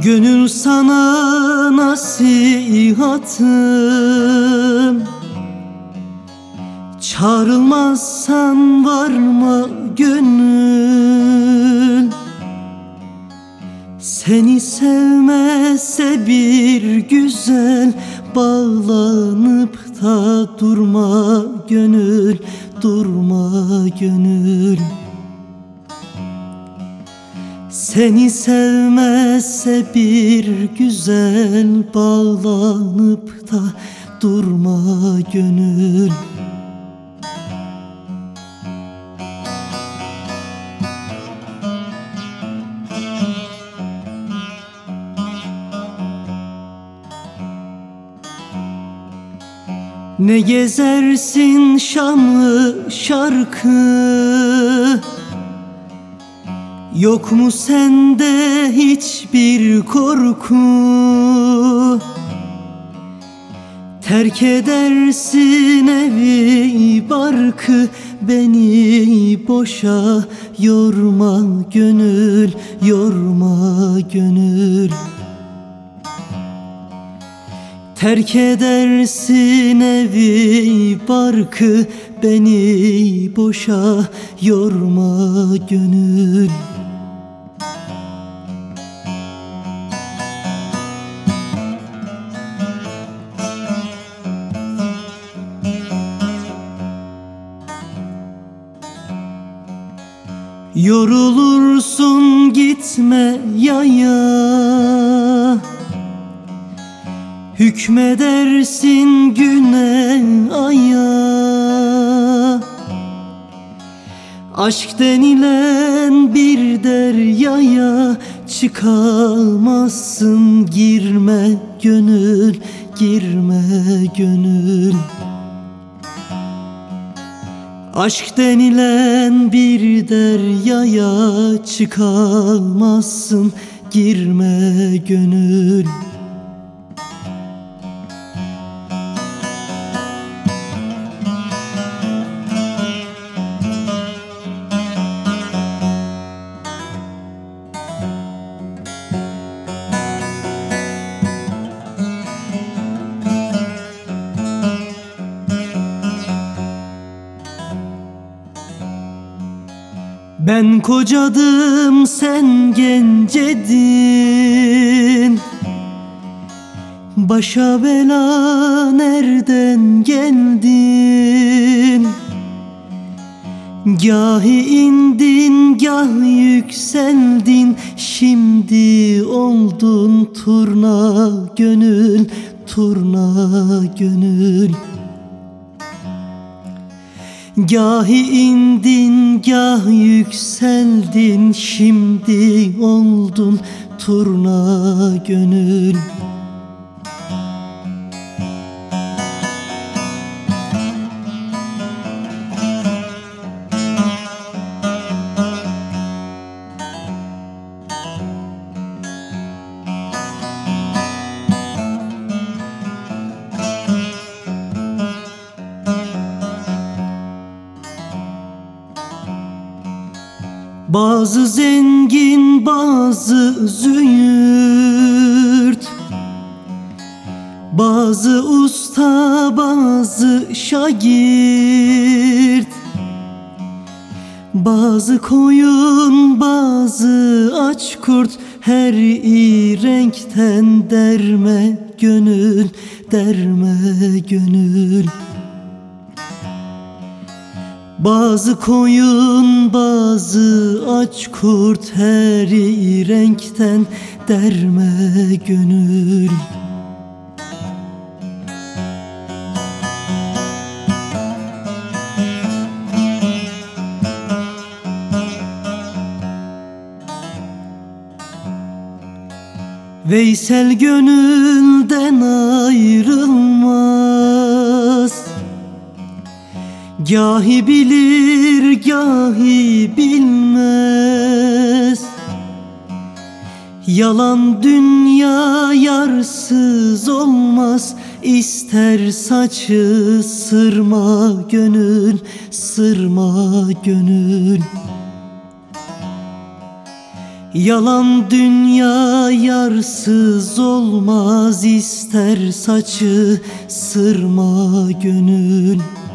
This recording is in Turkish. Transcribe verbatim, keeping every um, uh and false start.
Gönül sana nasihatım, çağrılmazsan varma gönül. Seni sevmezse bir güzel, bağlanıp da durma gönül, durma gönül. Seni sevmezse bir güzel, bağlanıp da durma gönül. Ne gezersin Şam'ı şarkı, yok mu sende hiçbir korku? Terk edersin evi barkı, beni boşa yorma gönül, yorma gönül. Terk edersin evi barkı, beni boşa yorma gönül. Yorulursun gitme yaya, hükmedersin güne aya. Aşk denilen bir deryaya çıkamazsın, girme gönül, girme gönül. Aşk denilen bir deryaya çıkamazsın, girme gönül. Ben kocadım, sen gencedin. Başa bela nereden geldin? Gahi indin, gah yükseldin. Şimdi oldun turna gönül, turna gönül. Gahi indin, gah yükseldin. Şimdi oldun turna gönül. Bazı zengin, bazı züğürt, bazı usta, bazı şagirt. Bazı koyun, bazı aç kurt, her renkten derme gönül, derme gönül. Bazı koyun, bazı aç kurt, her renkten derme gönül. Veysel gönülden ayrılmaz, gahi bilir, gahi bilmez. Yalan dünya yarsız olmaz, ister saçı sırma gönül, sırma gönül. Yalan dünya yarsız olmaz, ister saçı sırma gönül.